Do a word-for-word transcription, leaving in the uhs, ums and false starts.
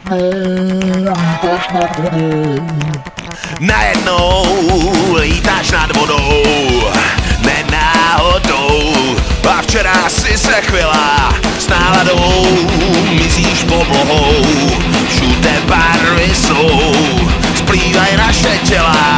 Najednou lítáš nad vodou, nenáhodou. A včera si se chvěla s náladou, mizíš podlohou. Všude barvy jsou, splývaj naše těla.